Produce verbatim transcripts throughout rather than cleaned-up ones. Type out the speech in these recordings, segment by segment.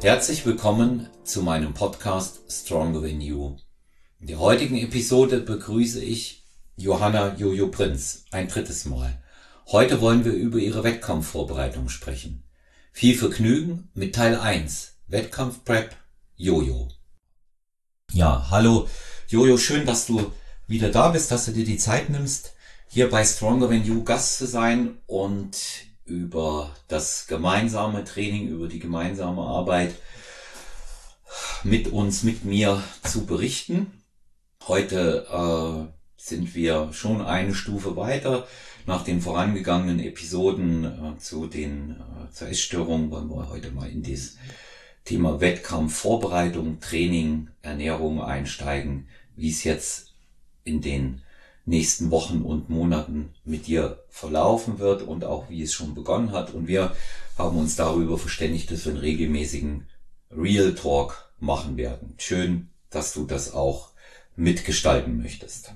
Herzlich willkommen zu meinem Podcast Stronger Than You. In der heutigen Episode begrüße ich Johanna Jojo Prinz ein drittes Mal. Heute wollen wir über ihre Wettkampfvorbereitung sprechen. Viel Vergnügen mit Teil eins, Wettkampfprep Jojo. Ja, hallo Jojo, schön, dass du wieder da bist, dass du dir die Zeit nimmst, hier bei Stronger Than You Gast zu sein und über das gemeinsame Training, über die gemeinsame Arbeit mit uns, mit mir zu berichten. Heute äh, sind wir schon eine Stufe weiter. Nach den vorangegangenen Episoden äh, zu den äh, zur Essstörung wollen wir heute mal in das Thema Wettkampf, Vorbereitung, Training, Ernährung einsteigen, wie es jetzt in den nächsten Wochen und Monaten mit dir verlaufen wird und auch wie es schon begonnen hat. Und wir haben uns darüber verständigt, dass wir einen regelmäßigen Real Talk machen werden. Schön, dass du das auch mitgestalten möchtest.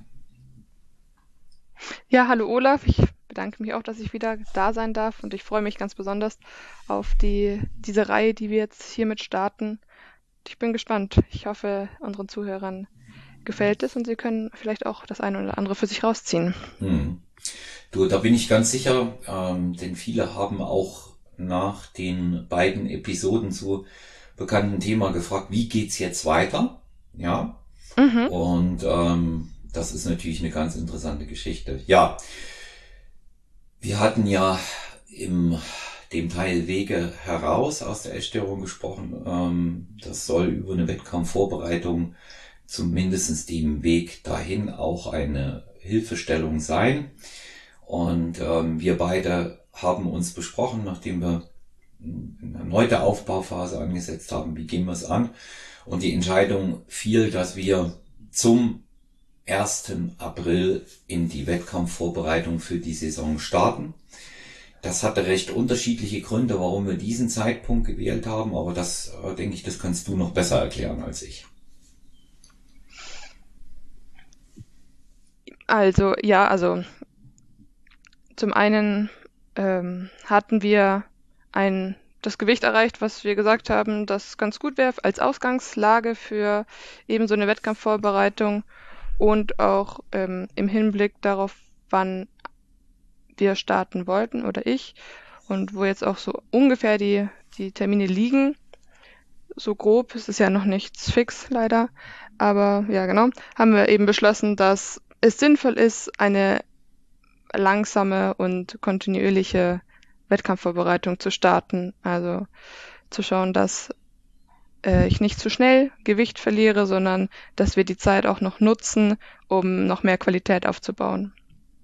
Ja, hallo Olaf. Ich bedanke mich auch, dass ich wieder da sein darf und ich freue mich ganz besonders auf die diese Reihe, die wir jetzt hiermit starten. Ich bin gespannt. Ich hoffe, unseren Zuhörern gefällt es und sie können vielleicht auch das eine oder andere für sich rausziehen. Hm. Du, da bin ich ganz sicher, ähm, denn viele haben auch nach den beiden Episoden zu bekannten Thema gefragt, wie geht's jetzt weiter? Ja. Mhm. Und ähm, das ist natürlich eine ganz interessante Geschichte. Ja, wir hatten ja im dem Teil Wege heraus aus der Essstörung gesprochen. Ähm, das soll über eine Wettkampfvorbereitung zumindest dem Weg dahin auch eine Hilfestellung sein. Und ähm, wir beide haben uns besprochen, nachdem wir eine erneute Aufbauphase angesetzt haben, wie gehen wir es an? Und die Entscheidung fiel, dass wir zum ersten April in die Wettkampfvorbereitung für die Saison starten. Das hatte recht unterschiedliche Gründe, warum wir diesen Zeitpunkt gewählt haben, aber das, äh, denke ich, das kannst du noch besser erklären als ich. Also, ja, also zum einen ähm, hatten wir ein das Gewicht erreicht, was wir gesagt haben, das ganz gut wäre als Ausgangslage für eben so eine Wettkampfvorbereitung und auch ähm, im Hinblick darauf, wann wir starten wollten oder ich und wo jetzt auch so ungefähr die, die Termine liegen. So grob, es ist ja noch nichts fix leider, aber ja genau, haben wir eben beschlossen, dass es sinnvoll ist, eine langsame und kontinuierliche Wettkampfvorbereitung zu starten. Also zu schauen, dass äh, ich nicht zu schnell Gewicht verliere, sondern dass wir die Zeit auch noch nutzen, um noch mehr Qualität aufzubauen.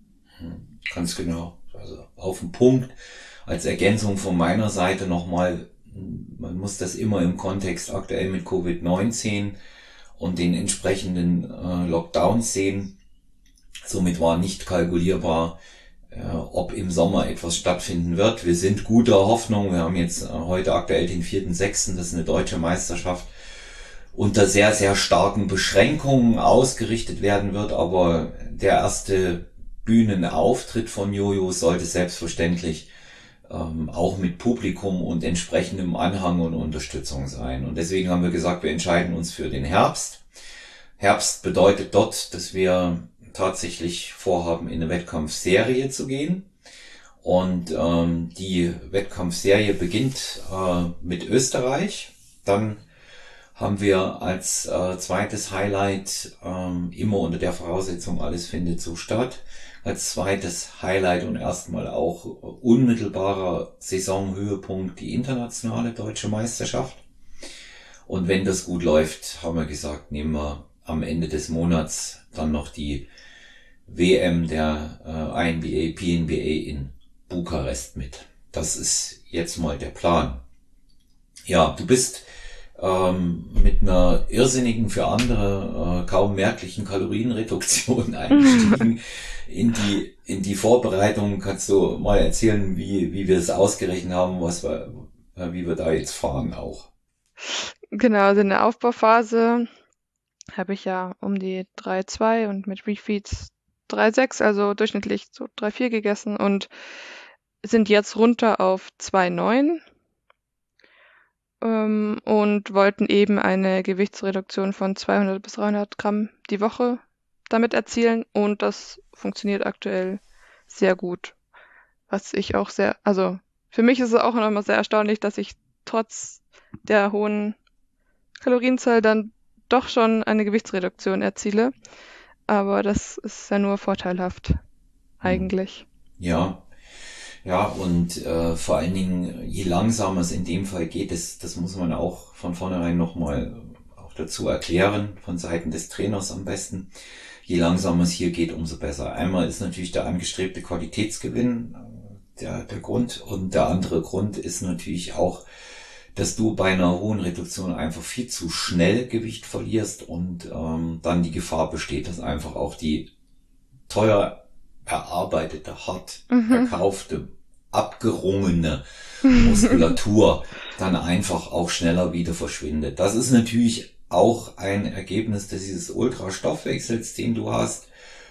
Hm, ganz genau. Also auf den Punkt. Als Ergänzung von meiner Seite nochmal, man muss das immer im Kontext aktuell mit Covid neunzehn und den entsprechenden äh, Lockdowns sehen. Somit war nicht kalkulierbar, äh, ob im Sommer etwas stattfinden wird. Wir sind guter Hoffnung. Wir haben jetzt äh, heute aktuell den vierten sechsten Das ist eine deutsche Meisterschaft, unter sehr, sehr starken Beschränkungen ausgerichtet werden wird. Aber der erste Bühnenauftritt von Jojo sollte selbstverständlich ähm, auch mit Publikum und entsprechendem Anhang und Unterstützung sein. Und deswegen haben wir gesagt, wir entscheiden uns für den Herbst. Herbst bedeutet dort, dass wir tatsächlich vorhaben, in eine Wettkampfserie zu gehen. Und ähm, die Wettkampfserie beginnt äh, mit Österreich. Dann haben wir als äh, zweites Highlight, ähm, immer unter der Voraussetzung, alles findet so statt, als zweites Highlight und erstmal auch unmittelbarer Saisonhöhepunkt die internationale deutsche Meisterschaft. Und wenn das gut läuft, haben wir gesagt, nehmen wir am Ende des Monats dann noch die W M der äh, I N B A, P N B A in Bukarest mit. Das ist jetzt mal der Plan. Ja, du bist ähm, mit einer irrsinnigen, für andere äh, kaum merklichen Kalorienreduktion eingestiegen in die in die Vorbereitung. Kannst du mal erzählen, wie wie wir es ausgerechnet haben, was wir, äh, wie wir da jetzt fahren auch? Genau, also in der Aufbauphase habe ich ja um die drei Komma zwei und mit Refeeds drei Komma sechs, also durchschnittlich so drei Komma vier gegessen und sind jetzt runter auf zwei Komma neun. ähm, und wollten eben eine Gewichtsreduktion von zweihundert bis dreihundert Gramm die Woche damit erzielen und das funktioniert aktuell sehr gut. Was ich auch sehr, also für mich ist es auch nochmal sehr erstaunlich, dass ich trotz der hohen Kalorienzahl dann doch schon eine Gewichtsreduktion erziele. Aber das ist ja nur vorteilhaft, eigentlich. Ja, ja, und äh, vor allen Dingen, je langsamer es in dem Fall geht, das, das muss man auch von vornherein nochmal auch dazu erklären, von Seiten des Trainers am besten. Je langsamer es hier geht, umso besser. Einmal ist natürlich der angestrebte Qualitätsgewinn äh, der, der Grund und der andere Grund ist natürlich auch, dass du bei einer hohen Reduktion einfach viel zu schnell Gewicht verlierst und ähm, dann die Gefahr besteht, dass einfach auch die teuer erarbeitete, hart Mhm. erkaufte, abgerungene Muskulatur dann einfach auch schneller wieder verschwindet. Das ist natürlich auch ein Ergebnis dieses Ultrastoffwechsels, den du hast.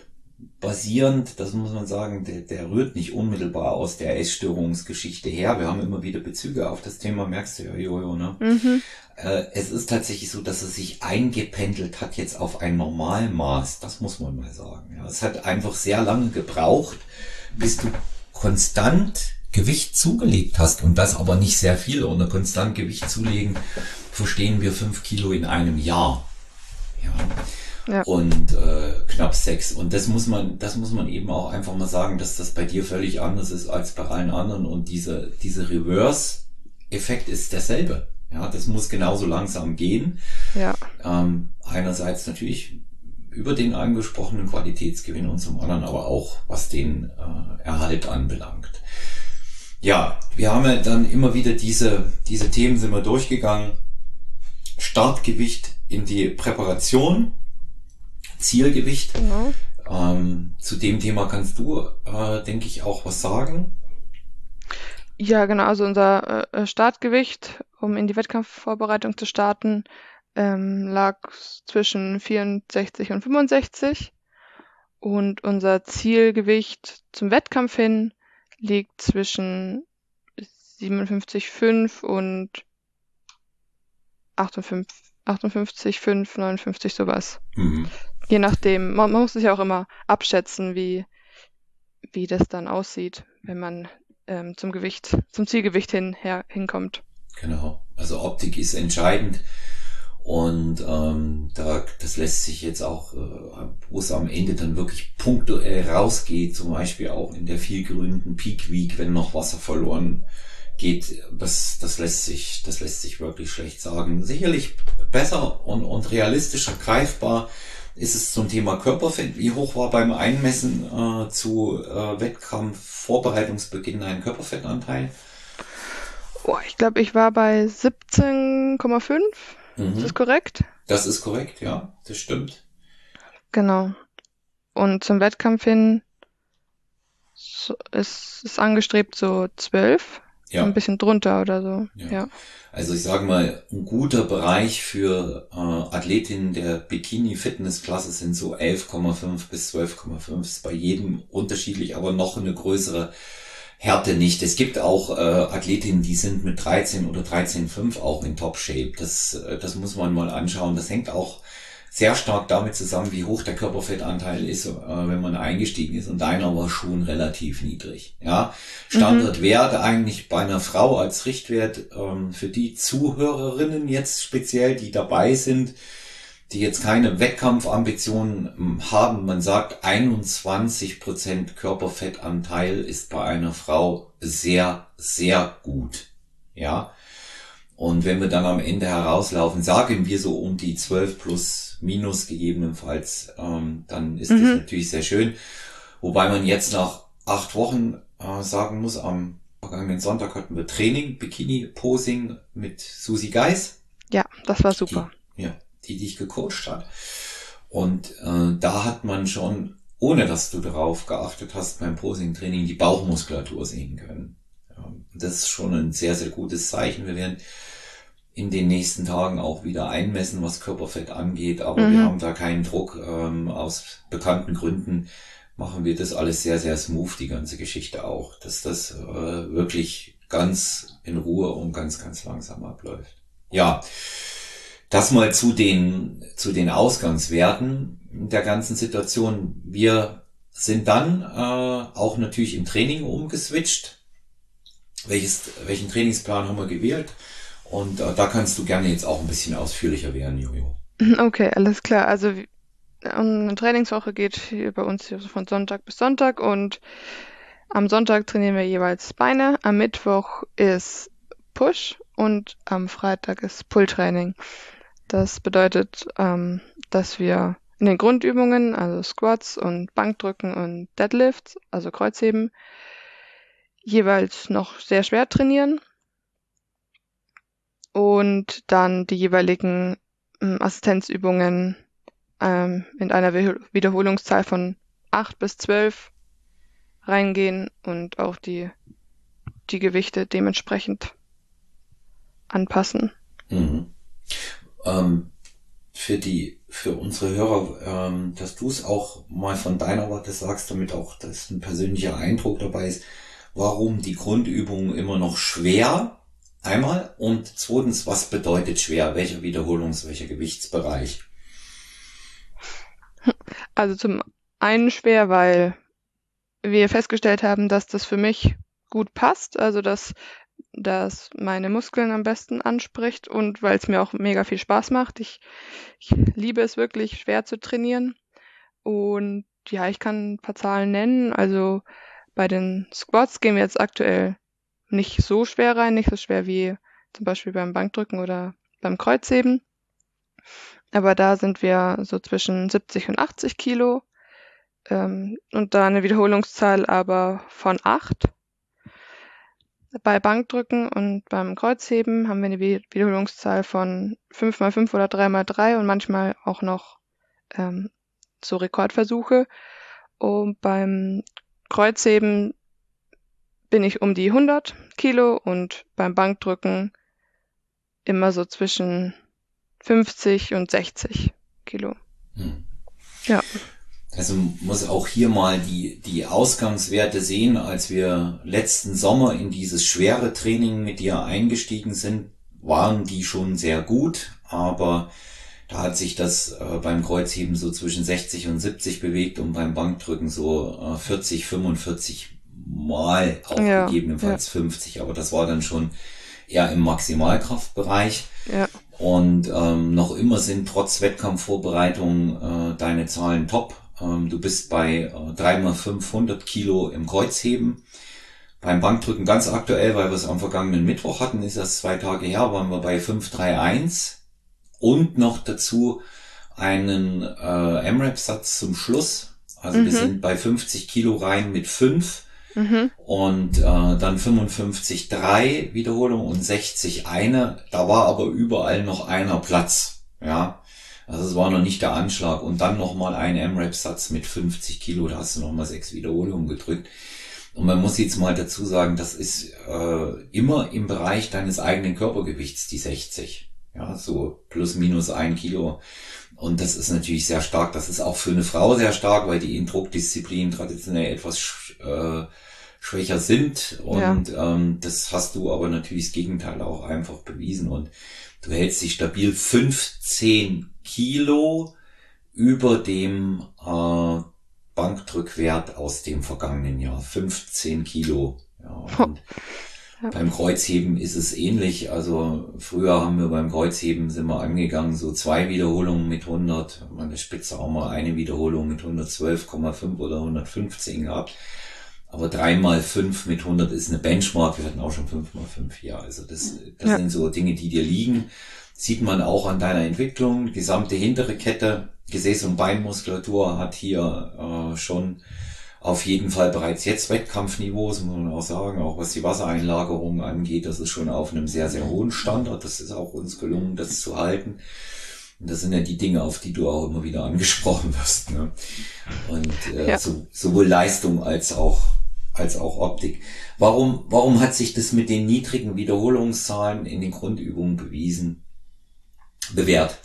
Basierend, das muss man sagen, der, der rührt nicht unmittelbar aus der Essstörungsgeschichte her. Wir haben immer wieder Bezüge auf das Thema, merkst du ja, Jojo, ne? Mhm. Äh, es ist tatsächlich so, dass es sich eingependelt hat jetzt auf ein Normalmaß. Das muss man mal sagen. Ja, es hat einfach sehr lange gebraucht, bis du konstant Gewicht zugelegt hast und das aber nicht sehr viel. Unter konstant Gewicht zulegen verstehen wir fünf Kilo in einem Jahr. Ja. Ja. Und äh, knapp sechs. Und das muss man, das muss man eben auch einfach mal sagen, dass das bei dir völlig anders ist als bei allen anderen. Und diese, diese Reverse-Effekt ist derselbe. Ja, das muss genauso langsam gehen. Ja. Ähm, einerseits natürlich über den angesprochenen Qualitätsgewinn und zum anderen aber auch, was den äh, Erhalt anbelangt. Ja, wir haben ja dann immer wieder diese, diese Themen sind wir durchgegangen. Startgewicht in die Präparation. Zielgewicht. Genau. Ähm, zu dem Thema kannst du, äh, denke ich, auch was sagen. Ja, genau. Also unser äh, Startgewicht, um in die Wettkampfvorbereitung zu starten, ähm, lag zwischen vierundsechzig und fünfundsechzig. Und unser Zielgewicht zum Wettkampf hin liegt zwischen siebenundfünfzig Komma fünf und achtundfünfzig Komma fünf, neunundfünfzig, sowas. Mhm. Je nachdem, man, man muss sich auch immer abschätzen, wie, wie das dann aussieht, wenn man ähm, zum Gewicht, zum Zielgewicht hin, her, hinkommt. Genau. Also Optik ist entscheidend. Und ähm, da das lässt sich jetzt auch, äh, wo es am Ende dann wirklich punktuell rausgeht, zum Beispiel auch in der vielgerühmten Peak Week, wenn noch Wasser verloren geht, das, das lässt sich, das lässt sich wirklich schlecht sagen. Sicherlich besser und, und realistischer greifbar ist es zum Thema Körperfett. Wie hoch war beim Einmessen äh, zu äh, Wettkampf-Vorbereitungsbeginn dein Körperfettanteil? Oh, ich glaube, ich war bei siebzehn Komma fünf. Mhm. Ist das korrekt? Das ist korrekt, ja, das stimmt. Genau. Und zum Wettkampf hin so, ist, ist angestrebt so zwölf. Ja. Ein bisschen drunter oder so. Ja. Ja. Also ich sage mal, ein guter Bereich für äh, Athletinnen der Bikini-Fitness-Klasse sind so elf Komma fünf bis zwölf Komma fünf. Ist bei jedem unterschiedlich, aber noch eine größere Härte nicht. Es gibt auch äh, Athletinnen, die sind mit dreizehn oder dreizehn Komma fünf auch in Top-Shape. Das, äh, das muss man mal anschauen. Das hängt auch sehr stark damit zusammen, wie hoch der Körperfettanteil ist, äh, wenn man eingestiegen ist. Und deiner war schon relativ niedrig. Ja, Standardwert mhm. eigentlich bei einer Frau als Richtwert ähm, für die Zuhörerinnen jetzt speziell, die dabei sind, die jetzt keine Wettkampfambitionen haben. Man sagt, einundzwanzig Prozent Körperfettanteil ist bei einer Frau sehr, sehr gut. Ja. Und wenn wir dann am Ende herauslaufen, sagen wir so um die zwölf plus minus gegebenenfalls, ähm, dann ist mhm. das natürlich sehr schön. Wobei man jetzt nach acht Wochen äh, sagen muss, am vergangenen Sonntag hatten wir Training, Bikini-Posing mit Susi Geis. Ja, das war super. Die, ja, die dich gecoacht hat. Und äh, da hat man schon, ohne dass du darauf geachtet hast, beim Posing-Training die Bauchmuskulatur sehen können. Ja, das ist schon ein sehr, sehr gutes Zeichen. Wir werden in den nächsten Tagen auch wieder einmessen, was Körperfett angeht, aber mhm. wir haben da keinen Druck. Ähm, aus bekannten Gründen machen wir das alles sehr, sehr smooth, die ganze Geschichte auch, dass das äh, wirklich ganz in Ruhe und ganz, ganz langsam abläuft. Ja, das mal zu den, zu den Ausgangswerten der ganzen Situation. Wir sind dann äh, auch natürlich im Training umgeswitcht. Welches, welchen Trainingsplan haben wir gewählt? Und äh, da kannst du gerne jetzt auch ein bisschen ausführlicher werden, Jojo. Okay, alles klar. Also wie- eine Trainingswoche geht hier bei uns hier so von Sonntag bis Sonntag und am Sonntag trainieren wir jeweils Beine, am Mittwoch ist Push und am Freitag ist Pull-Training. Das bedeutet, ähm, dass wir in den Grundübungen, also Squats und Bankdrücken und Deadlifts, also Kreuzheben, jeweils noch sehr schwer trainieren und dann die jeweiligen ähm, Assistenzübungen ähm, in einer Wiederhol- Wiederholungszahl von acht bis zwölf reingehen und auch die, die Gewichte dementsprechend anpassen. Mhm. Ähm, für die, für unsere Hörer, ähm, dass du es auch mal von deiner Warte sagst, damit auch das ein persönlicher Eindruck dabei ist, warum die Grundübungen immer noch schwer, einmal, und zweitens, was bedeutet schwer, welcher Wiederholungs-, welcher Gewichtsbereich? Also zum einen schwer, weil wir festgestellt haben, dass das für mich gut passt, also dass das meine Muskeln am besten anspricht und weil es mir auch mega viel Spaß macht. Ich, ich liebe es wirklich, schwer zu trainieren. Und ja, ich kann ein paar Zahlen nennen. Also bei den Squats gehen wir jetzt aktuell nicht so schwer rein, nicht so schwer wie zum Beispiel beim Bankdrücken oder beim Kreuzheben. Aber da sind wir so zwischen siebzig und achtzig Kilo. Ähm, und da eine Wiederholungszahl aber von acht. Bei Bankdrücken und beim Kreuzheben haben wir eine Wiederholungszahl von fünf mal fünf oder drei mal drei und manchmal auch noch ähm, so Rekordversuche. Und beim Kreuzheben bin ich um die hundert Kilo und beim Bankdrücken immer so zwischen fünfzig und sechzig Kilo. Hm. Ja. Also muss auch hier mal die, die Ausgangswerte sehen, als wir letzten Sommer in dieses schwere Training mit dir eingestiegen sind, waren die schon sehr gut, aber da hat sich das äh, beim Kreuzheben so zwischen sechzig und siebzig bewegt und beim Bankdrücken so äh, vierzig, fünfundvierzig Mal, auch Ja, gegebenenfalls fünfzig, aber das war dann schon eher im Maximalkraftbereich. Ja. Und ähm, noch immer sind trotz Wettkampfvorbereitung äh, deine Zahlen top. Ähm, du bist bei äh, drei mal fünfhundert Kilo im Kreuzheben. Beim Bankdrücken ganz aktuell, weil wir es am vergangenen Mittwoch hatten, ist das zwei Tage her, waren wir bei fünf drei eins. Und noch dazu einen äh, M Rep-Satz zum Schluss. Also mhm. wir sind bei fünfzig Kilo rein mit fünf. Mhm. Und äh, dann fünfundfünfzig drei Wiederholung und sechzig eine. Da war aber überall noch einer Platz. Ja, also es war noch nicht der Anschlag. Und dann nochmal ein M Rep-Satz mit fünfzig Kilo. Da hast du nochmal sechs Wiederholungen gedrückt. Und man muss jetzt mal dazu sagen, das ist äh, immer im Bereich deines eigenen Körpergewichts, die sechzig. Ja, so plus minus ein Kilo. Und das ist natürlich sehr stark. Das ist auch für eine Frau sehr stark, weil die in Druckdisziplinen traditionell etwas äh, schwächer sind. Und ja. ähm, das hast du aber natürlich das Gegenteil auch einfach bewiesen. Und du hältst dich stabil fünfzehn Kilo über dem äh, Bankdrückwert aus dem vergangenen Jahr. fünfzehn Kilo. Ja, und ja. Beim Kreuzheben ist es ähnlich. Also früher haben wir beim Kreuzheben sind wir angegangen, so zwei Wiederholungen mit hundert. Meine Spitze auch mal eine Wiederholung mit hundertzwölf Komma fünf oder hundertfünfzehn gehabt. Aber drei mal fünf mit hundert ist eine Benchmark. Wir hatten auch schon fünf mal fünf hier. Also das, das ja. sind so Dinge, die dir liegen. Sieht man auch an deiner Entwicklung. Die gesamte hintere Kette, Gesäß- und Beinmuskulatur hat hier äh, schon auf jeden Fall bereits jetzt Wettkampfniveau, das muss man auch sagen, auch was die Wassereinlagerung angeht, das ist schon auf einem sehr, sehr hohen Standard. Das ist auch uns gelungen, das zu halten. Und das sind ja die Dinge, auf die du auch immer wieder angesprochen wirst. Ne? Und äh, ja. so, sowohl Leistung als auch als auch Optik. Warum warum hat sich das mit den niedrigen Wiederholungszahlen in den Grundübungen bewiesen, bewährt?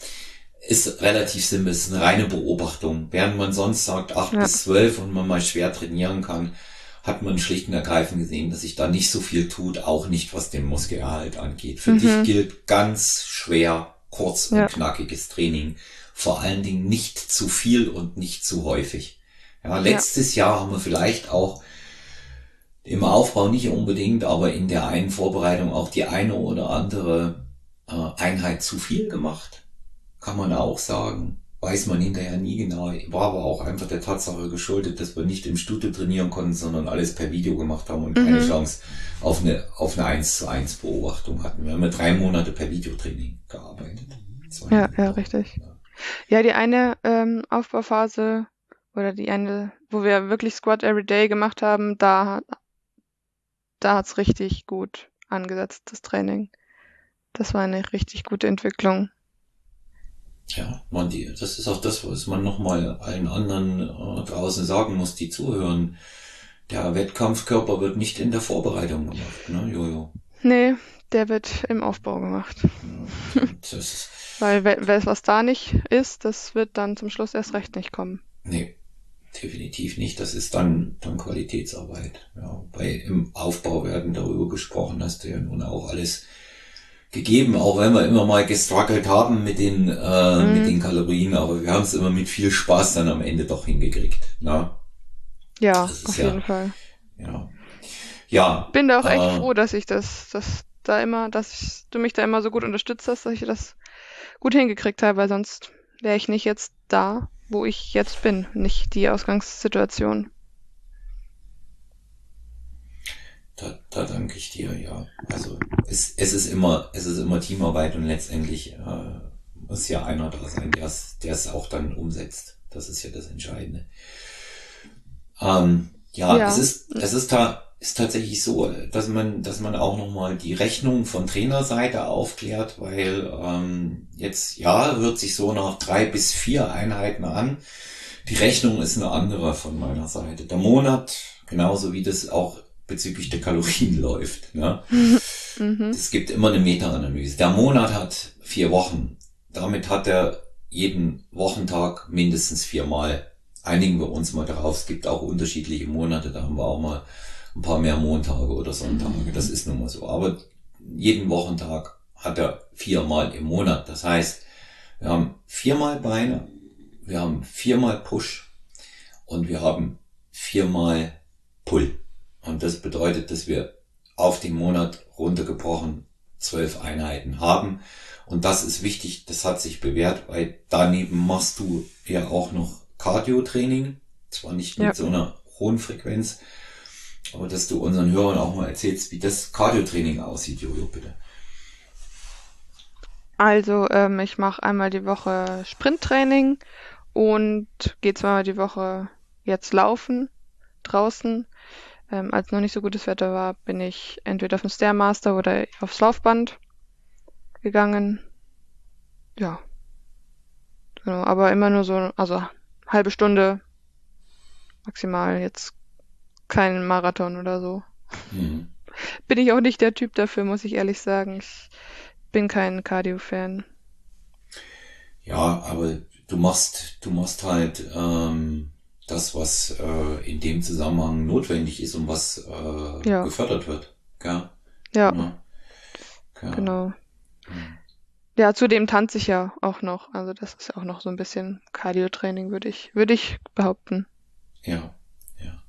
Ist relativ simpel, ist eine reine Beobachtung. Während man sonst sagt acht ja. bis zwölf und man mal schwer trainieren kann hat man schlicht und ergreifend gesehen, dass sich da nicht so viel tut, auch nicht was den Muskelerhalt angeht. Für Mhm. dich gilt ganz schwer kurz und Ja. knackiges Training. Vor allen Dingen nicht zu viel und nicht zu häufig. Ja, Ja. letztes Jahr haben wir vielleicht auch im Aufbau nicht unbedingt, aber in der einen Vorbereitung auch die eine oder andere äh, Einheit zu viel gemacht. Kann man auch sagen. Weiß man hinterher nie genau. War aber auch einfach der Tatsache geschuldet, dass wir nicht im Studio trainieren konnten, sondern alles per Video gemacht haben und keine Mhm. Chance auf eine, auf eine eins zu eins Beobachtung hatten. Wir haben ja drei Monate per Videotraining gearbeitet. Zwei Ja, ja, Monate. richtig. Ja. Ja, die eine ähm, Aufbauphase oder die eine, wo wir wirklich Squat Every Day gemacht haben, da, da hat's richtig gut angesetzt, das Training. Das war eine richtig gute Entwicklung. Ja, man, die, das ist auch das, was man nochmal allen anderen äh, draußen sagen muss, die zuhören. Der Wettkampfkörper wird nicht in der Vorbereitung gemacht, ne, Jojo? Nee, der wird im Aufbau gemacht. Ja, das ist, Weil we- we- was da nicht ist, das wird dann zum Schluss erst recht nicht kommen. nee, definitiv nicht. Das ist dann, dann Qualitätsarbeit. Ja, bei im Aufbau werden darüber gesprochen, hast du ja nun auch alles gegeben, auch wenn wir immer mal gestruggelt haben mit den, äh, Mhm. mit den Kalorien, aber wir haben es immer mit viel Spaß dann am Ende doch hingekriegt. Na, Ja, das ist auf ja, jeden Fall. ja, ja, Bin da auch echt äh, froh, dass ich das, dass da immer, dass ich, du mich da immer so gut unterstützt hast, dass ich das gut hingekriegt habe, weil sonst wäre ich nicht jetzt da, wo ich jetzt bin, nicht die Ausgangssituation. Da, da danke ich dir, ja. Also es, es ist immer, es ist immer Teamarbeit und letztendlich äh, muss ja einer da sein, der es, der es auch dann umsetzt. Das ist ja das Entscheidende. Ähm, ja, Ja. es ist, es ist da, ist tatsächlich so, dass man, dass man auch nochmal die Rechnung von Trainerseite aufklärt, weil ähm, jetzt, ja, hört sich so nach drei bis vier Einheiten an. Die Rechnung ist eine andere von meiner Seite. Der Monat, genauso wie das auch bezüglich der Kalorien läuft. Ne? Mhm. Es gibt immer eine Meta-Analyse. Der Monat hat vier Wochen. Damit hat er jeden Wochentag mindestens viermal. Einigen wir uns mal darauf. Es gibt auch unterschiedliche Monate. Da haben wir auch mal ein paar mehr Montage oder Sonntage. Das ist nun mal so. Aber jeden Wochentag hat er viermal im Monat. Das heißt, wir haben viermal Beine, wir haben viermal Push und wir haben viermal Pull. Und das bedeutet, dass wir auf den Monat runtergebrochen zwölf Einheiten haben. Und das ist wichtig, das hat sich bewährt, weil daneben machst du ja auch noch Cardio-Training. Zwar nicht mit Ja. so einer hohen Frequenz, aber dass du unseren Hörern auch mal erzählst, wie das Cardio-Training aussieht, Jojo, bitte. Also, ähm, ich mache einmal die Woche Sprinttraining und gehe zweimal die Woche jetzt laufen draußen. Ähm, als noch nicht so gutes Wetter war, bin ich entweder auf den Stairmaster oder aufs Laufband gegangen. Ja, genau, aber immer nur so, also halbe Stunde maximal, jetzt kein Marathon oder so. Mhm. Bin ich auch nicht der Typ dafür, muss ich ehrlich sagen. Ich bin kein Cardio-Fan. Ja, aber du machst, du machst halt ähm, das, was äh, in dem Zusammenhang notwendig ist und was äh, Ja. gefördert wird. Gell? Ja, Genau. Gell? genau. Mhm. Ja, zudem tanze ich ja auch noch. Also das ist ja auch noch so ein bisschen Cardio-Training, würde ich, würde ich behaupten. Ja, ja.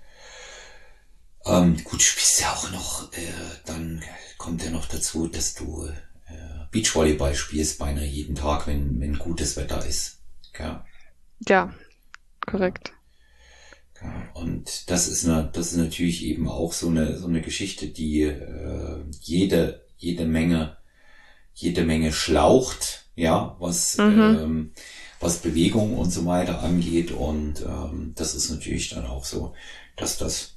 Ähm, gut, du spielst ja auch noch, äh, dann kommt ja noch dazu, dass du äh, Beachvolleyball spielst beinahe jeden Tag, wenn, wenn gutes Wetter ist. Gell? Ja, korrekt. Ja, und das ist eine, das ist natürlich eben auch so eine, so eine Geschichte, die äh, jede, jede Menge, jede Menge schlaucht, ja, was, Mhm. ähm, was Bewegung und so weiter angeht. Und ähm, das ist natürlich dann auch so, dass das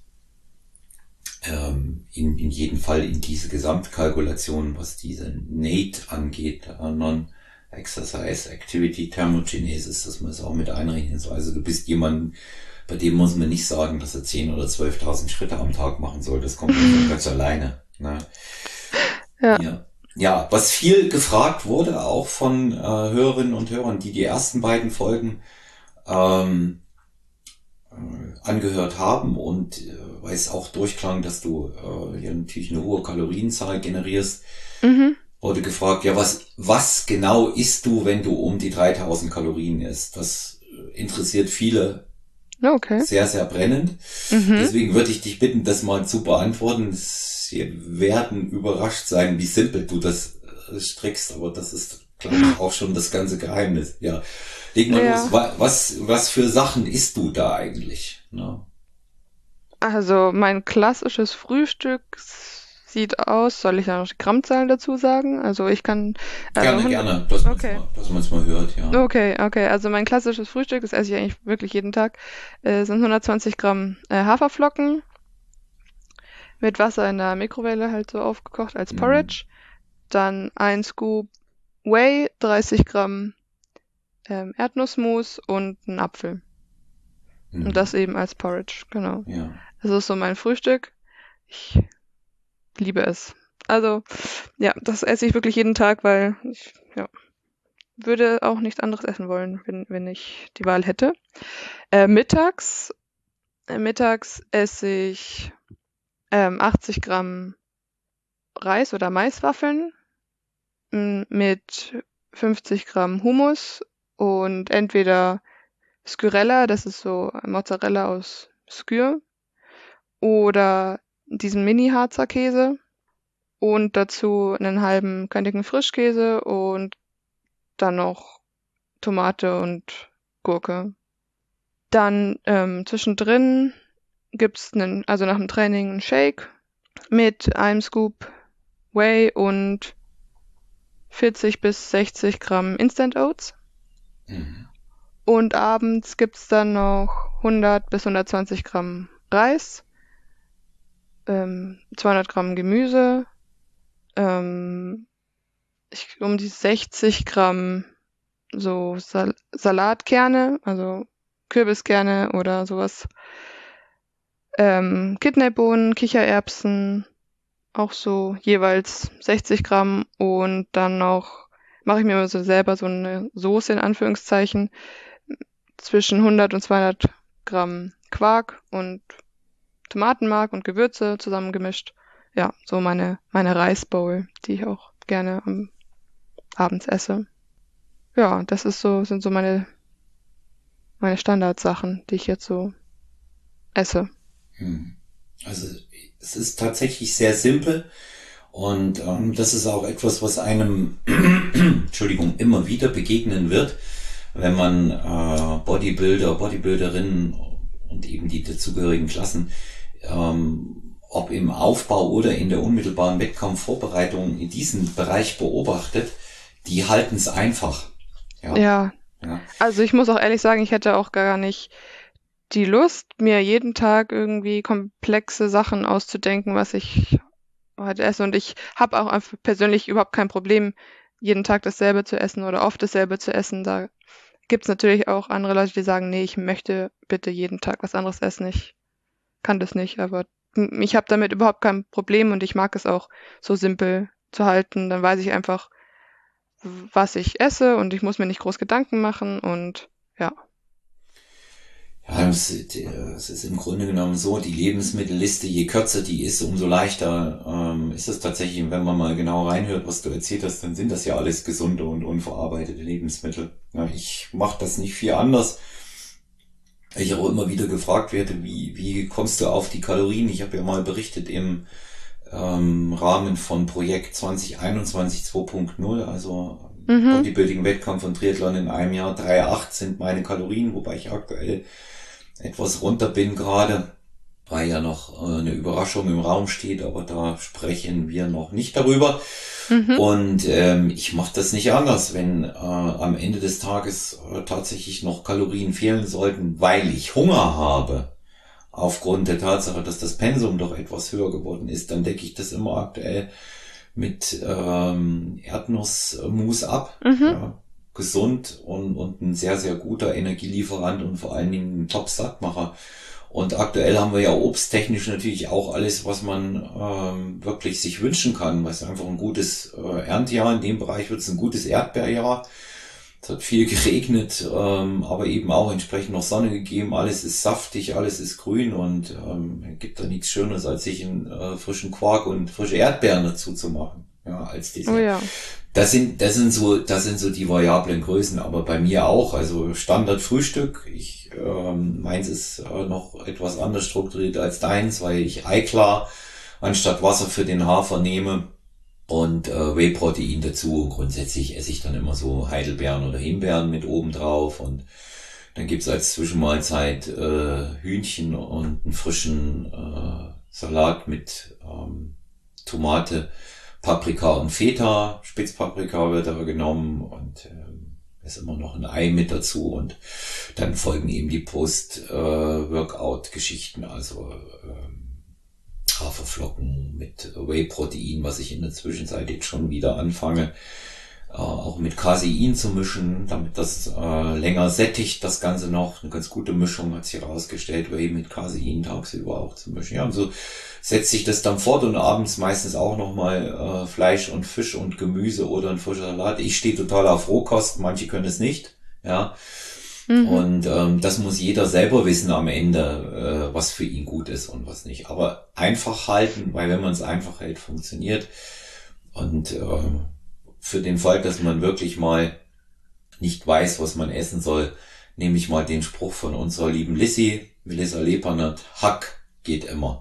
ähm, in, in jedem Fall in diese Gesamtkalkulation, was diese N A T E angeht, äh, Non-Exercise Activity Thermogenesis, dass man es auch mit einrechnen soll. Also du bist jemand, bei dem muss man nicht sagen, dass er zehn oder zwölftausend Schritte am Tag machen soll. Das kommt von ganz alleine. Ne? Ja. Ja. Ja, was viel gefragt wurde, auch von äh, Hörerinnen und Hörern, die die ersten beiden Folgen ähm, äh, angehört haben und äh, weil es auch durchklang, dass du äh, hier natürlich eine hohe Kalorienzahl generierst, Mhm. wurde gefragt, ja, was, was genau isst du, wenn du um die dreitausend Kalorien isst? Das interessiert viele Okay. sehr, sehr brennend. Mhm. Deswegen würde ich dich bitten, das mal zu beantworten. Sie werden überrascht sein, wie simpel du das äh, strickst, aber das ist, glaube ich, auch schon das ganze Geheimnis. Ja, leg mal Ja. los. Wa- Was, was für Sachen isst du da eigentlich? Ne? Also mein klassisches Frühstück sieht aus, soll ich da noch die Grammzahlen dazu sagen? Also ich kann, also Gerne, hundert, gerne, dass man es okay. mal, dass man es mal hört, ja. Okay, okay. Also mein klassisches Frühstück, das esse ich eigentlich wirklich jeden Tag, äh, sind hundertzwanzig Gramm äh, Haferflocken mit Wasser in der Mikrowelle halt so aufgekocht als Mhm. Porridge. Dann ein Scoop Whey, dreißig Gramm ähm, Erdnussmus und ein Apfel. Und das Mhm. eben als Porridge, genau. Ja. Das ist so mein Frühstück. Ich liebe es. Also, ja, das esse ich wirklich jeden Tag, weil ich, ja, würde auch nichts anderes essen wollen, wenn, wenn ich die Wahl hätte. Äh, mittags, äh, mittags esse ich ähm, achtzig Gramm Reis oder Maiswaffeln m, mit fünfzig Gramm Hummus und entweder Skürella, das ist so Mozzarella aus Skür, oder diesen Mini-Harzer Käse und dazu einen halben kantigen Frischkäse und dann noch Tomate und Gurke. Dann ähm, zwischendrin gibt's einen, also nach dem Training einen Shake mit einem Scoop Whey und vierzig bis sechzig Gramm Instant Oats. Mhm. Und abends gibt's dann noch hundert bis hundertzwanzig Gramm Reis, ähm, zweihundert Gramm Gemüse, ähm, ich, um die sechzig Gramm so Sal Salatkerne, also Kürbiskerne oder sowas, ähm, Kidneybohnen, Kichererbsen, auch so jeweils sechzig Gramm und dann noch mache ich mir immer so selber so eine Soße in Anführungszeichen zwischen hundert und zweihundert Gramm Quark und Tomatenmark und Gewürze zusammengemischt. Ja, so meine meine Reisbowl, die ich auch gerne am abends esse. Ja, das ist so sind so meine meine Standardsachen, die ich jetzt so esse. Mhm. Also es ist tatsächlich sehr simpel und ähm, das ist auch etwas, was einem, Entschuldigung, immer wieder begegnen wird, wenn man äh, Bodybuilder, Bodybuilderinnen und eben die dazugehörigen Klassen, ähm, ob im Aufbau oder in der unmittelbaren Wettkampfvorbereitung in diesem Bereich beobachtet, die halten es einfach. Ja, Ja, ja. also ich muss auch ehrlich sagen, ich hätte auch gar nicht die Lust, mir jeden Tag irgendwie komplexe Sachen auszudenken, was ich heute esse. Und ich habe auch einfach persönlich überhaupt kein Problem, jeden Tag dasselbe zu essen oder oft dasselbe zu essen. Da gibt's natürlich auch andere Leute, die sagen, nee, ich möchte bitte jeden Tag was anderes essen. Ich kann das nicht, aber m- ich habe damit überhaupt kein Problem und ich mag es auch so simpel zu halten. Dann weiß ich einfach, was ich esse und ich muss mir nicht groß Gedanken machen und ja. Ja, es, es ist im Grunde genommen so, die Lebensmittelliste, je kürzer die ist, umso leichter ähm, ist es tatsächlich. Und wenn man mal genau reinhört, was du erzählt hast, dann sind das ja alles gesunde und unverarbeitete Lebensmittel. Ja, ich mache das nicht viel anders. Ich auch immer wieder gefragt werde, wie, wie kommst du auf die Kalorien? Ich habe ja mal berichtet im ähm, Rahmen von Projekt zwanzig einundzwanzig zwei Punkt null, also Mhm. Bodybuilding, Wettkampf und Triathlon in einem Jahr, drei Komma acht sind meine Kalorien, wobei ich aktuell etwas runter bin gerade, weil ja noch äh, eine Überraschung im Raum steht, aber da sprechen wir noch nicht darüber. Mhm. Und ähm, ich mache das nicht anders, wenn äh, am Ende des Tages äh, tatsächlich noch Kalorien fehlen sollten, weil ich Hunger habe, aufgrund der Tatsache, dass das Pensum doch etwas höher geworden ist, dann decke ich das immer aktuell mit ähm, Erdnussmus ab. Mhm. Ja, gesund und, und ein sehr, sehr guter Energielieferant und vor allen Dingen ein Top-Sattmacher. Und aktuell haben wir ja obsttechnisch natürlich auch alles, was man ähm, wirklich sich wünschen kann. Was einfach ein gutes äh, Erntejahr, in dem Bereich wird es ein gutes Erdbeerjahr. Es hat viel geregnet, ähm, aber eben auch entsprechend noch Sonne gegeben. Alles ist saftig, alles ist grün und ähm, gibt da nichts Schöneres, als sich einen äh, frischen Quark und frische Erdbeeren dazu zu machen. Ja, als Oh Dessert. ja. Das sind, das sind so, das sind so die variablen Größen, aber bei mir auch. Also Standard-Frühstück. Ich, ähm, meins ist äh, noch etwas anders strukturiert als deins, weil ich Eiklar anstatt Wasser für den Hafer nehme und äh, Whey-Protein dazu. Und grundsätzlich esse ich dann immer so Heidelbeeren oder Himbeeren mit oben drauf und dann gibt's als Zwischenmahlzeit äh, Hühnchen und einen frischen äh, Salat mit ähm, Tomate, Paprika und Feta. Spitzpaprika wird aber genommen und ähm, ist immer noch ein Ei mit dazu und dann folgen eben die Post-Workout-Geschichten, also ähm, Haferflocken mit Whey-Protein, was ich in der Zwischenzeit jetzt schon wieder anfange, äh, auch mit Casein zu mischen, damit das äh, länger sättigt, das Ganze noch. Eine ganz gute Mischung hat sich herausgestellt, Whey mit Casein tagsüber auch zu mischen. Ja, und so setzt sich das dann fort und abends meistens auch nochmal äh, Fleisch und Fisch und Gemüse oder ein frischer Salat. Ich stehe total auf Rohkost, manche können es nicht, ja. Mhm. Und ähm, das muss jeder selber wissen am Ende, äh, was für ihn gut ist und was nicht. Aber einfach halten, weil wenn man es einfach hält, funktioniert. Und äh, für den Fall, dass man wirklich mal nicht weiß, was man essen soll, nehme ich mal den Spruch von unserer lieben Lissy, Melissa Lepernat, Hack geht immer.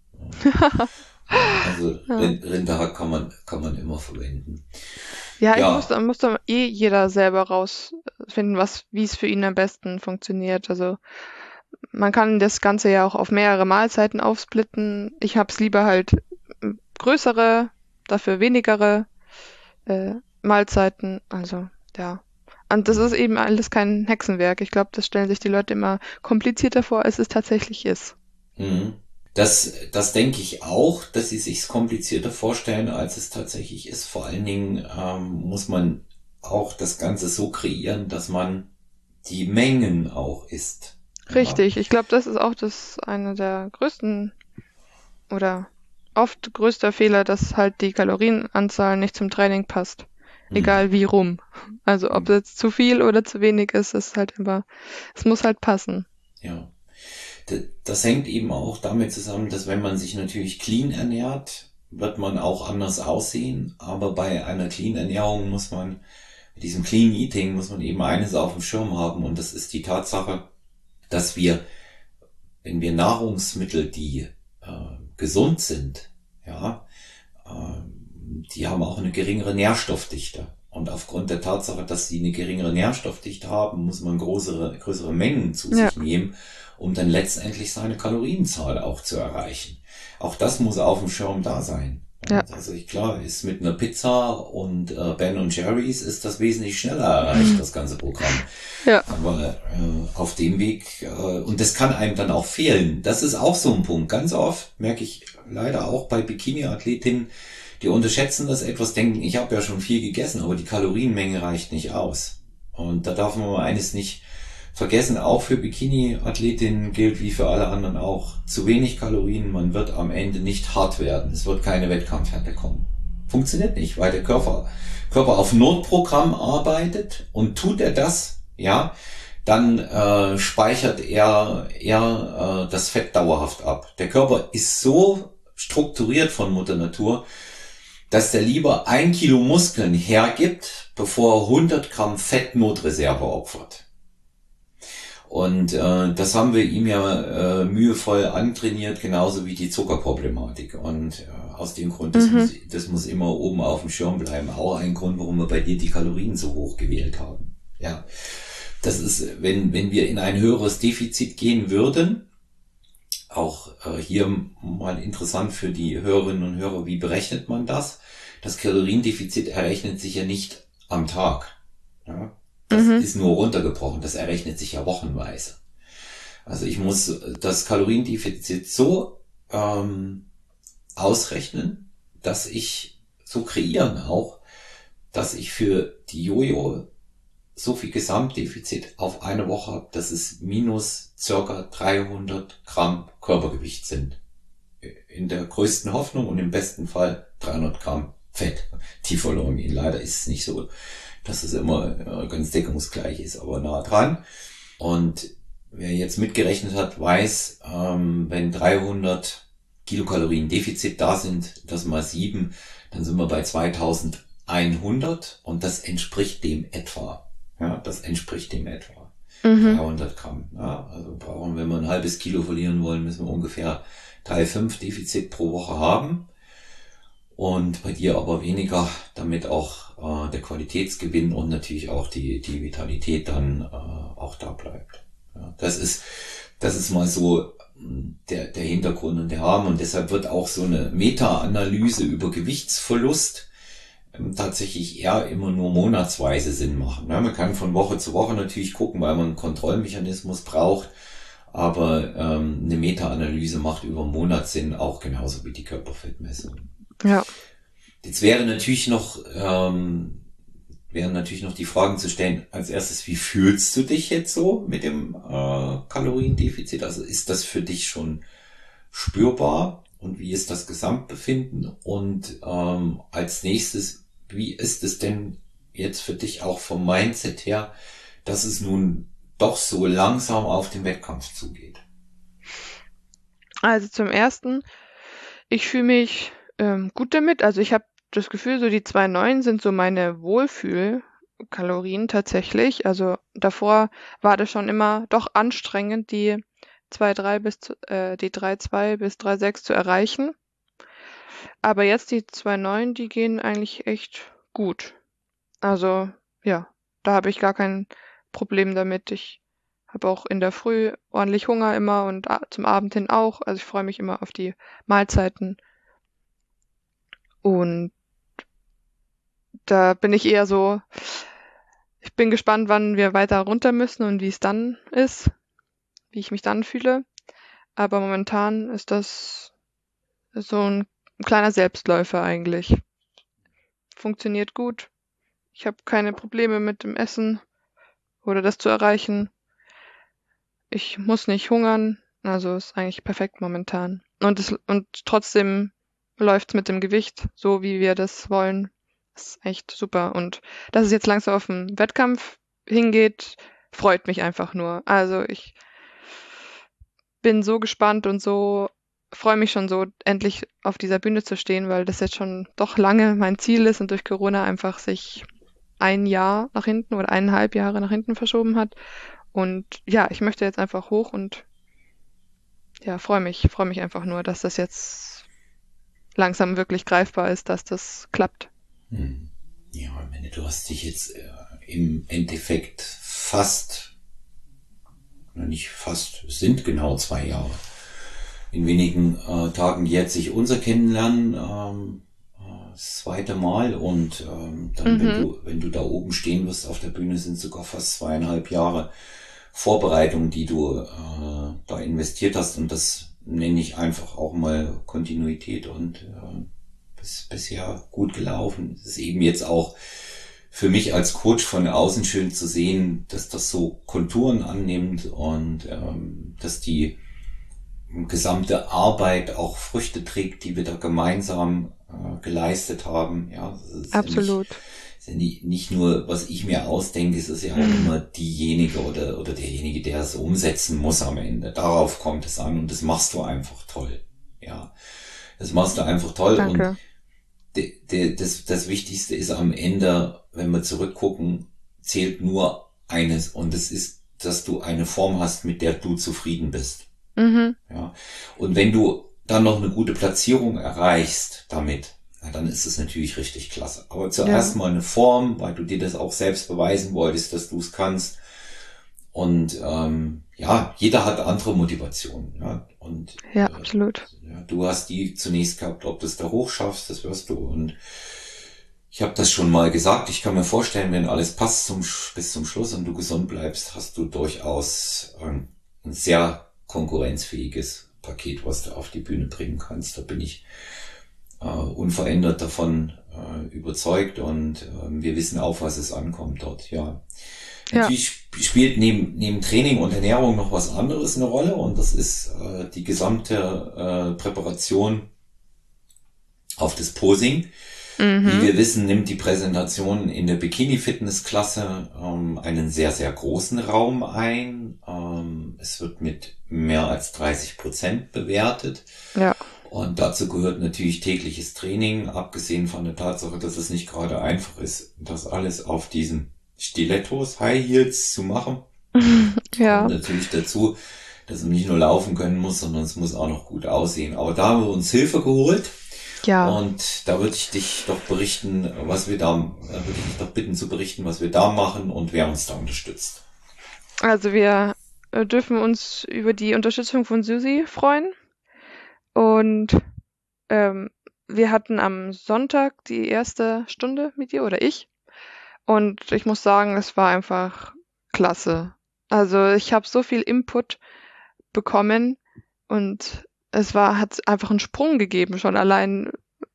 Also Ja. Rinderhack kann man kann man immer verwenden. Ja, ich Ja. muss, da muss da eh jeder selber rausfinden, was, wie es für ihn am besten funktioniert. Also man kann das Ganze ja auch auf mehrere Mahlzeiten aufsplitten. Ich hab's lieber halt äh, größere, dafür wenigere äh, Mahlzeiten. Also ja. Und das ist eben alles kein Hexenwerk. Ich glaube, das stellen sich die Leute immer komplizierter vor, als es tatsächlich ist. Mhm. Das, das denke ich auch, dass sie sich's komplizierter vorstellen, als es tatsächlich ist. Vor allen Dingen ähm, muss man auch das Ganze so kreieren, dass man die Mengen auch isst. Richtig, ja. Ich glaube, das ist auch das eine der größten oder oft größter Fehler, dass halt die Kalorienanzahl nicht zum Training passt. Mhm. Egal wie rum. Also ob es jetzt zu viel oder zu wenig ist, ist halt immer, es muss halt passen. Ja. Das hängt eben auch damit zusammen, dass wenn man sich natürlich clean ernährt, wird man auch anders aussehen. Aber bei einer clean Ernährung muss man, mit diesem Clean Eating muss man eben eines auf dem Schirm haben. Und das ist die Tatsache, dass wir, wenn wir Nahrungsmittel, die äh, gesund sind, ja, äh, die haben auch eine geringere Nährstoffdichte. Und aufgrund der Tatsache, dass sie eine geringere Nährstoffdichte haben, muss man größere, größere Mengen zu Ja. sich nehmen, um dann letztendlich seine Kalorienzahl auch zu erreichen. Auch das muss auf dem Schirm da sein. Ja. Also ich, klar, ist mit einer Pizza und äh, Ben und Jerry's ist das wesentlich schneller erreicht, mhm. das ganze Programm. Ja. Aber äh, auf dem Weg, äh, und das kann einem dann auch fehlen. Das ist auch so ein Punkt. Ganz oft merke ich leider auch bei Bikini-Athletinnen, die unterschätzen das etwas, denken, ich habe ja schon viel gegessen, aber die Kalorienmenge reicht nicht aus. Und da darf man mal eines nicht vergessen, auch für Bikini-Athletinnen gilt wie für alle anderen auch, zu wenig Kalorien, man wird am Ende nicht hart werden. Es wird keine Wettkampfhärte kommen. Funktioniert nicht, weil der Körper, Körper auf Notprogramm arbeitet und tut er das, ja, dann äh, speichert er, er äh, das Fett dauerhaft ab. Der Körper ist so strukturiert von Mutter Natur, dass der lieber ein Kilo Muskeln hergibt, bevor er hundert Gramm Fettnotreserve opfert. Und äh, das haben wir ihm ja äh, mühevoll antrainiert, genauso wie die Zuckerproblematik. Und äh, aus dem Grund, das, mhm. muss, das muss immer oben auf dem Schirm bleiben. Auch ein Grund, warum wir bei dir die Kalorien so hoch gewählt haben. Ja, das ist, wenn wenn wir in ein höheres Defizit gehen würden, auch äh, hier mal interessant für die Hörerinnen und Hörer, wie berechnet man das? Das Kaloriendefizit errechnet sich ja nicht am Tag. Ja? Das mhm. ist nur runtergebrochen, das errechnet sich ja wochenweise. Also ich muss das Kaloriendefizit so ähm, ausrechnen, dass ich, so kreieren auch, dass ich für die Jojo so viel Gesamtdefizit auf eine Woche habe, dass es minus circa dreihundert Gramm Körpergewicht sind. In der größten Hoffnung und im besten Fall dreihundert Gramm Fett, die verloren gehen. Leider ist es nicht so. dass es immer äh, ganz deckungsgleich ist, aber nah dran. Und wer jetzt mitgerechnet hat, weiß, ähm, wenn dreihundert Kilokalorien Defizit da sind, das mal sieben, dann sind wir bei zweitausendeinhundert und das entspricht dem etwa. Ja, das entspricht dem etwa. Mhm. dreihundert Gramm. Ja, also brauchen, wenn wir ein halbes Kilo verlieren wollen, müssen wir ungefähr drei Komma fünf Defizit pro Woche haben. Und bei dir aber weniger, damit auch äh, der Qualitätsgewinn und natürlich auch die die Vitalität dann äh, auch da bleibt. Ja, das ist das ist mal so der der Hintergrund und der Rahmen, und deshalb wird auch so eine Meta-Analyse über Gewichtsverlust ähm, tatsächlich eher immer nur monatsweise Sinn machen. Ja, man kann von Woche zu Woche natürlich gucken, weil man einen Kontrollmechanismus braucht, aber ähm, eine Meta-Analyse macht über einen Monat Sinn, auch genauso wie die Körperfettmessung. Ja. Jetzt wäre natürlich noch, ähm, wären natürlich noch die Fragen zu stellen. Als erstes, wie fühlst du dich jetzt so mit dem äh, Kaloriendefizit? Also ist das für dich schon spürbar? Und wie ist das Gesamtbefinden? Und ähm, als nächstes, wie ist es denn jetzt für dich auch vom Mindset her, dass es nun doch so langsam auf den Wettkampf zugeht? Also zum Ersten, ich fühle mich ähm, gut damit. Also ich habe das Gefühl, so die zwei Komma neun sind so meine Wohlfühlkalorien tatsächlich. Also davor war das schon immer doch anstrengend, die zwei Komma drei bis äh, die drei Komma zwei bis drei Komma sechs zu erreichen. Aber jetzt die zwei Komma neun, die gehen eigentlich echt gut. Also ja, da habe ich gar kein Problem damit. Ich habe auch in der Früh ordentlich Hunger immer und zum Abend hin auch. Also ich freue mich immer auf die Mahlzeiten. Und da bin ich eher so, ich bin gespannt, wann wir weiter runter müssen und wie es dann ist, wie ich mich dann fühle. Aber momentan ist das so ein kleiner Selbstläufer eigentlich. Funktioniert gut. Ich habe keine Probleme mit dem Essen oder das zu erreichen. Ich muss nicht hungern, also ist eigentlich perfekt momentan. Und es, und trotzdem läuft's mit dem Gewicht so, wie wir das wollen. Das ist echt super. Und dass es jetzt langsam auf den Wettkampf hingeht, freut mich einfach nur. Also ich bin so gespannt und so freue mich schon so, endlich auf dieser Bühne zu stehen, weil das jetzt schon doch lange mein Ziel ist und durch Corona einfach sich ein Jahr nach hinten oder eineinhalb Jahre nach hinten verschoben hat. Und ja, ich möchte jetzt einfach hoch und ja, freue mich, freue mich einfach nur, dass das jetzt langsam wirklich greifbar ist, dass das klappt. Hm. Ja, ich meine, du hast dich jetzt äh, im Endeffekt fast, nicht fast, es sind genau zwei Jahre. In wenigen äh, Tagen jährt sich unser Kennenlernen ähm, das zweite Mal, und ähm, dann, mhm. wenn du wenn du da oben stehen wirst auf der Bühne, sind sogar fast zweieinhalb Jahre Vorbereitung, die du äh, da investiert hast, und das nenne ich einfach auch mal Kontinuität, und äh, bis, bisher gut gelaufen. Es ist eben jetzt auch für mich als Coach von außen schön zu sehen, dass das so Konturen annimmt und ähm, dass die gesamte Arbeit auch Früchte trägt, die wir da gemeinsam äh, geleistet haben. Ja, das ist absolut. Ja nicht, ist ja nicht, nicht nur, was ich mir ausdenke, es ist ja auch mhm. immer diejenige oder oder derjenige, der es umsetzen muss am Ende. Darauf kommt es an, und das machst du einfach toll. Ja, das machst du einfach toll. Danke. Und de, de, das, das Wichtigste ist am Ende, wenn wir zurückgucken, zählt nur eines, und das ist, dass du eine Form hast, mit der du zufrieden bist. Mhm. Ja. Und wenn du dann noch eine gute Platzierung erreichst damit, na, dann ist es natürlich richtig klasse. Aber zuerst ja. mal eine Form, weil du dir das auch selbst beweisen wolltest, dass du es kannst. Und ähm, ja, jeder hat andere Motivationen. Ja, und ja äh, absolut. Ja, du hast die zunächst gehabt, ob du es da hoch schaffst, das wirst du. Und ich habe das schon mal gesagt, ich kann mir vorstellen, wenn alles passt zum, bis zum Schluss und du gesund bleibst, hast du durchaus ähm, ein sehr konkurrenzfähiges Paket, was du auf die Bühne bringen kannst. Da bin ich äh, unverändert davon äh, überzeugt, und äh, wir wissen auch, was es ankommt dort. Ja, ja. Natürlich spielt neben, neben Training und Ernährung noch was anderes eine Rolle, und das ist äh, die gesamte äh, Präparation auf das Posing. Wie Mhm. wir wissen, nimmt die Präsentation in der Bikini-Fitness-Klasse ähm, einen sehr, sehr großen Raum ein. Ähm, es wird mit mehr als dreißig Prozent bewertet. Ja. Und dazu gehört natürlich tägliches Training, abgesehen von der Tatsache, dass es nicht gerade einfach ist, das alles auf diesen Stilettos, High Heels zu machen. Kommt Ja. natürlich dazu, dass man nicht nur laufen können muss, sondern es muss auch noch gut aussehen. Aber da haben wir uns Hilfe geholt. Ja. Und da würde ich dich doch berichten, was wir da, äh, würde ich dich doch bitten zu berichten, was wir da machen und wer uns da unterstützt. Also wir äh, dürfen uns über die Unterstützung von Susi freuen. Und ähm, wir hatten am Sonntag die erste Stunde mit ihr oder ich. Und ich muss sagen, es war einfach klasse. Also ich habe so viel Input bekommen und es war, hat einfach einen Sprung gegeben, schon allein,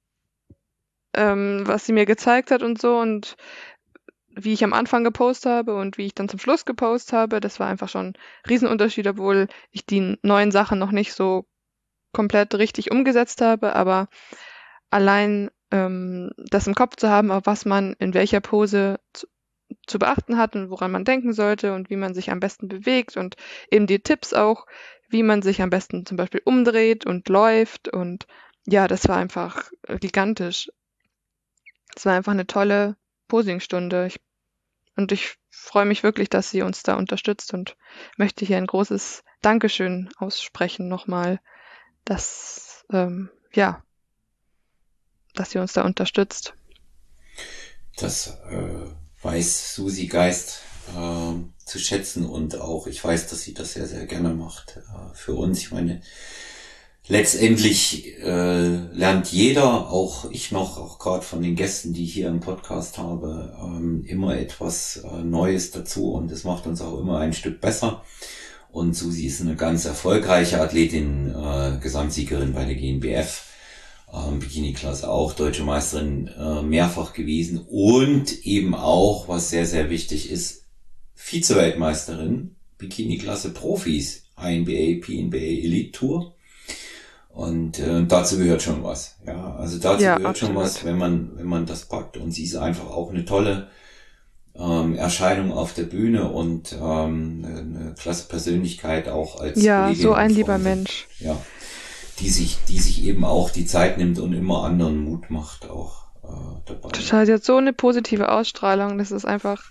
ähm, was sie mir gezeigt hat und so und wie ich am Anfang gepostet habe und wie ich dann zum Schluss gepostet habe. Das war einfach schon ein Riesenunterschied, obwohl ich die neuen Sachen noch nicht so komplett richtig umgesetzt habe, aber allein ähm, das im Kopf zu haben, auf was man in welcher Pose zu, zu beachten hat und woran man denken sollte und wie man sich am besten bewegt und eben die Tipps auch, wie man sich am besten zum Beispiel umdreht und läuft und ja, das war einfach äh, gigantisch. Es war einfach eine tolle Posingstunde. Ich, und ich freue mich wirklich, dass sie uns da unterstützt und möchte hier ein großes Dankeschön aussprechen nochmal, dass ähm, ja, dass sie uns da unterstützt. Das äh, weiß Susi Geist äh, zu schätzen und auch ich weiß, dass sie das sehr, sehr gerne macht äh, für uns. Ich meine, letztendlich äh, lernt jeder, auch ich noch, auch gerade von den Gästen, die ich hier im Podcast habe, ähm, immer etwas äh, Neues dazu und es macht uns auch immer ein Stück besser. Und Susi ist eine ganz erfolgreiche Athletin, äh, Gesamtsiegerin bei der G N B F, ähm, Bikini-Klasse auch, deutsche Meisterin äh, mehrfach gewesen und eben auch, was sehr, sehr wichtig ist, Vize-Weltmeisterin, Bikini-Klasse Profis, I N B A, P N B A Elite Tour. Und äh, dazu gehört schon was. Ja, also dazu Ja, gehört schon was, absolut. wenn man wenn man das packt. Und sie ist einfach auch eine tolle ähm, Erscheinung auf der Bühne und ähm, eine, eine klasse Persönlichkeit auch als Ja, so Kollegin ein und lieber Freundin. Mensch. Ja, die sich die sich eben auch die Zeit nimmt und immer anderen Mut macht auch äh, dabei. Total, sie hat so eine positive Ausstrahlung, das ist einfach,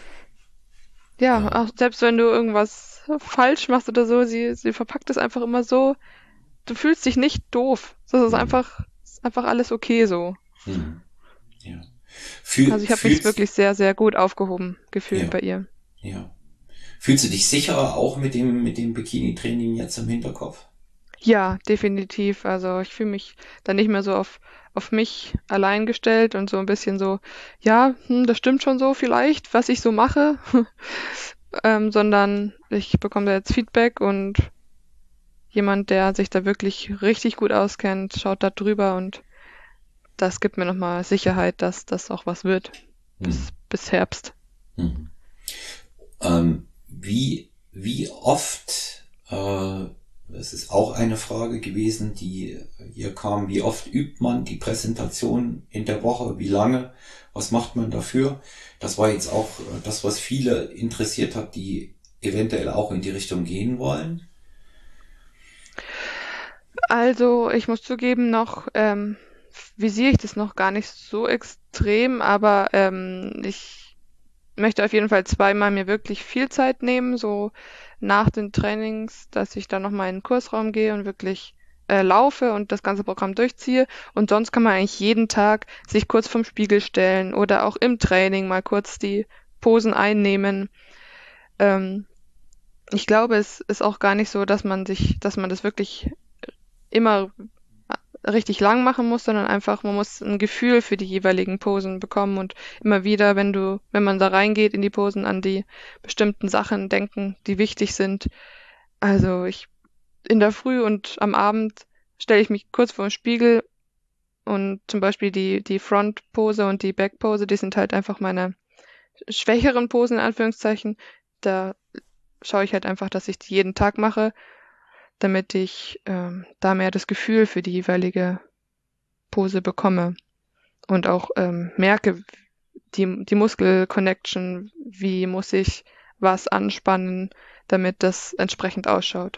ja, Ja, auch selbst wenn du irgendwas falsch machst oder so, sie, sie verpackt es einfach immer so, du fühlst dich nicht doof. Das ist hm, einfach, ist einfach alles okay so. hm, ja. Fühl, Also ich habe mich fühlst wirklich sehr, sehr gut aufgehoben gefühlt ja, bei ihr. ja. Fühlst du dich sicherer auch mit dem mit dem Bikini-Training jetzt im Hinterkopf? Ja, definitiv. Also ich fühle mich dann nicht mehr so auf, auf mich allein gestellt und so ein bisschen so, ja, hm, das stimmt schon so vielleicht, was ich so mache, ähm, sondern ich bekomme da jetzt Feedback und jemand, der sich da wirklich richtig gut auskennt, schaut da drüber und das gibt mir nochmal Sicherheit, dass das auch was wird Hm, bis, bis Herbst. hm. Ähm, wie, wie oft, äh, das ist auch eine Frage gewesen, die hier kam, wie oft übt man die Präsentation in der Woche, wie lange, was macht man dafür? Das war jetzt auch äh, das, was viele interessiert hat, die eventuell auch in die Richtung gehen wollen. Also ich muss zugeben, noch ähm, visiere ich das noch gar nicht so extrem, aber ähm, ich möchte auf jeden Fall zweimal mir wirklich viel Zeit nehmen, so nach den Trainings, dass ich dann nochmal in den Kursraum gehe und wirklich äh, laufe und das ganze Programm durchziehe. Und sonst kann man eigentlich jeden Tag sich kurz vorm Spiegel stellen oder auch im Training mal kurz die Posen einnehmen. Ähm, ich glaube, es ist auch gar nicht so, dass man sich, dass man das wirklich immer richtig lang machen muss, sondern einfach, man muss ein Gefühl für die jeweiligen Posen bekommen und immer wieder, wenn du, wenn man da reingeht in die Posen, an die bestimmten Sachen denken, die wichtig sind. Also ich in der Früh und am Abend stelle ich mich kurz vor den Spiegel und zum Beispiel die, die Front-Pose und die Back-Pose, die sind halt einfach meine schwächeren Posen in Anführungszeichen. Da schaue ich halt einfach, dass ich die jeden Tag mache, damit ich ähm, da mehr das Gefühl für die jeweilige Pose bekomme. und auch ähm, merke, die, die Muskel-Connection, wie muss ich was anspannen, damit das entsprechend ausschaut.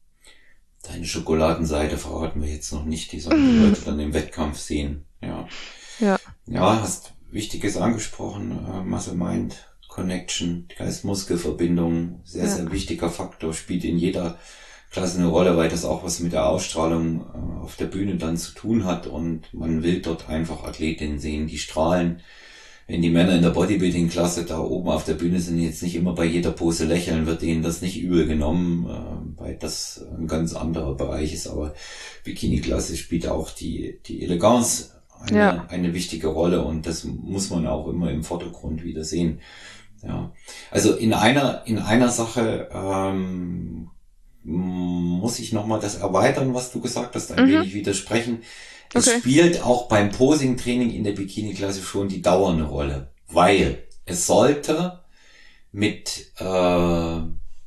Deine Schokoladenseite verraten wir jetzt noch nicht, die sollen die Leute dann im Wettkampf sehen. Ja, Ja, ja, hast Wichtiges angesprochen, äh, Muscle Mind Connection, Geist-Muskel-Verbindung, sehr, ja, sehr wichtiger Faktor, spielt in jeder Klasse eine Rolle, weil das auch was mit der Ausstrahlung äh, auf der Bühne dann zu tun hat und man will dort einfach Athletinnen sehen, die strahlen. Wenn die Männer in der Bodybuilding-Klasse da oben auf der Bühne sind, jetzt nicht immer bei jeder Pose lächeln, wird denen das nicht übel genommen, äh, weil das ein ganz anderer Bereich ist. Aber Bikini-Klasse spielt auch die, die Eleganz eine, ja, eine wichtige Rolle und das muss man auch immer im Vordergrund wieder sehen. Ja, also in einer, in einer Sache, ähm, muss ich nochmal das erweitern, was du gesagt hast, ein mhm, wenig widersprechen. Es okay, spielt auch beim Posing-Training in der Bikini-Klasse schon die Dauer eine Rolle, weil es sollte mit äh,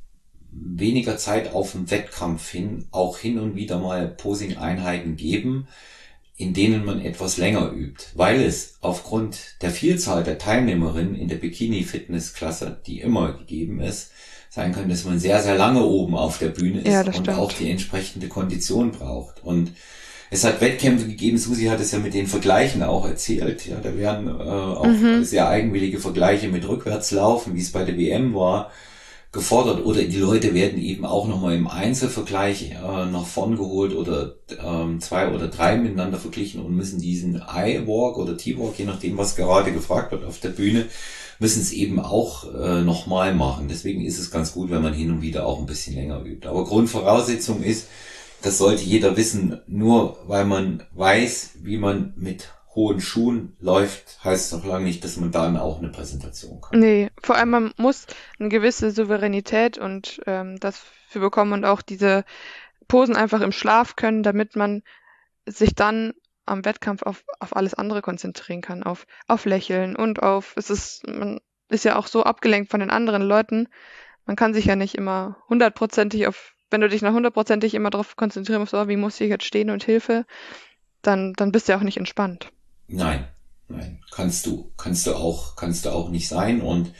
weniger Zeit auf dem Wettkampf hin auch hin und wieder mal Posing-Einheiten geben, in denen man etwas länger übt, weil es aufgrund der Vielzahl der Teilnehmerinnen in der Bikini-Fitness-Klasse, die immer gegeben ist, sein kann, dass man sehr, sehr lange oben auf der Bühne ja, ist das und auch stimmt. die entsprechende Kondition braucht. Und es hat Wettkämpfe gegeben, Susi hat es ja mit den Vergleichen auch erzählt, ja, da werden äh, auch Mhm, sehr eigenwillige Vergleiche mit Rückwärtslaufen, wie es bei der W M war, gefordert, oder die Leute werden eben auch nochmal im Einzelvergleich äh, nach vorn geholt oder ähm, zwei oder drei miteinander verglichen und müssen diesen I-Walk oder T-Walk, je nachdem, was gerade gefragt wird auf der Bühne, müssen es eben auch äh, nochmal machen. Deswegen ist es ganz gut, wenn man hin und wieder auch ein bisschen länger übt. Aber Grundvoraussetzung ist, das sollte jeder wissen, nur weil man weiß, wie man mit hohen Schuhen läuft, heißt es noch lange nicht, dass man dann auch eine Präsentation kann. nee, vor allem man muss eine gewisse Souveränität und ähm, das für bekommen und auch diese Posen einfach im Schlaf können, damit man sich dann am Wettkampf auf, auf alles andere konzentrieren kann, auf, auf Lächeln und auf, es ist, man ist ja auch so abgelenkt von den anderen Leuten, man kann sich ja nicht immer hundertprozentig auf, wenn du dich nach hundertprozentig immer darauf konzentrieren musst, oh, wie muss ich jetzt stehen und Hilfe, dann, dann bist du ja auch nicht entspannt. Nein, nein, kannst du, kannst du auch, kannst du auch nicht sein. Und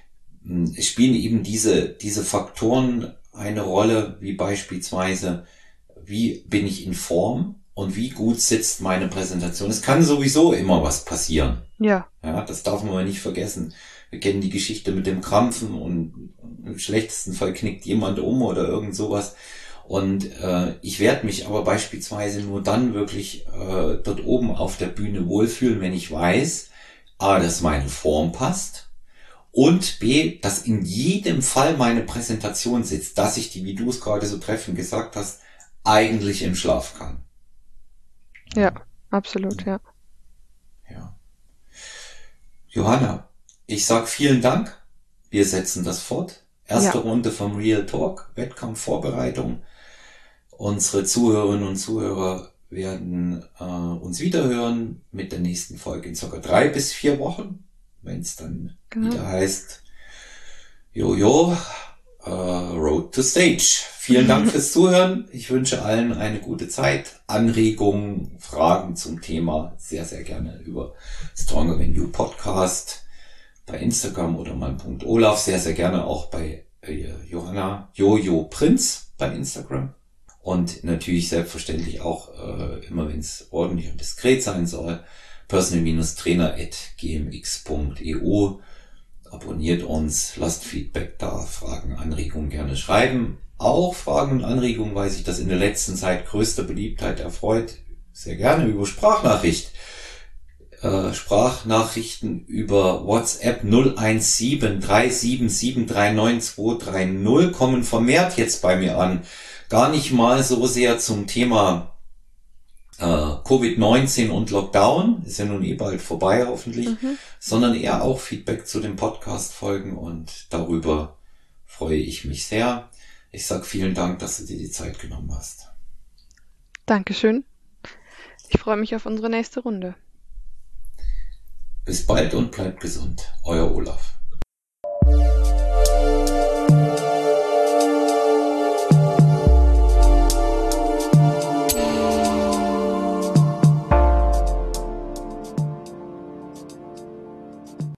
mh, es spielen eben diese, diese Faktoren eine Rolle, wie beispielsweise, wie bin ich in Form und wie gut sitzt meine Präsentation. Es kann sowieso immer was passieren. Ja, Ja, das darf man mal nicht vergessen. Wir kennen die Geschichte mit dem Krampfen und im schlechtesten Fall knickt jemand um oder irgend sowas. Und äh, ich werde mich aber beispielsweise nur dann wirklich äh, dort oben auf der Bühne wohlfühlen, wenn ich weiß, A, dass meine Form passt und B, dass in jedem Fall meine Präsentation sitzt, dass ich die, wie du es gerade so treffend gesagt hast, eigentlich im Schlaf kann. ja, absolut, ja. Ja. Johanna, ich sag vielen Dank. Wir setzen das fort. Ja, Erste Runde vom Real Talk, Wettkampfvorbereitung. Unsere Zuhörerinnen und Zuhörer werden äh, uns wiederhören mit der nächsten Folge in circa drei bis vier Wochen, wenn es dann genau. wieder heißt, Jojo, äh, Road to Stage. Vielen Dank fürs Zuhören. Ich wünsche allen eine gute Zeit. Anregungen, Fragen zum Thema sehr, sehr gerne über Stronger Than You Podcast bei Instagram oder mein Punkt Olaf. Sehr, sehr gerne auch bei äh, Johanna Jojo Prinz bei Instagram. Und natürlich selbstverständlich auch, äh, immer wenn es ordentlich und diskret sein soll, personal-trainer at gmx punkt e u. Abonniert uns, lasst Feedback da, Fragen, Anregungen gerne schreiben. Auch Fragen und Anregungen, weil sich das in der letzten Zeit größter Beliebtheit erfreut, sehr gerne über Sprachnachricht. Äh, Sprachnachrichten über WhatsApp null eins sieben drei sieben sieben drei neun zwei drei null kommen vermehrt jetzt bei mir an. Gar nicht mal so sehr zum Thema äh, Covid neunzehn und Lockdown, ist ja nun eh bald vorbei hoffentlich, Mhm. sondern eher auch Feedback zu den Podcast-Folgen und darüber freue ich mich sehr. Ich sag vielen Dank, dass du dir die Zeit genommen hast. Dankeschön. Ich freue mich auf unsere nächste Runde. Bis bald und bleibt gesund. Euer Olaf.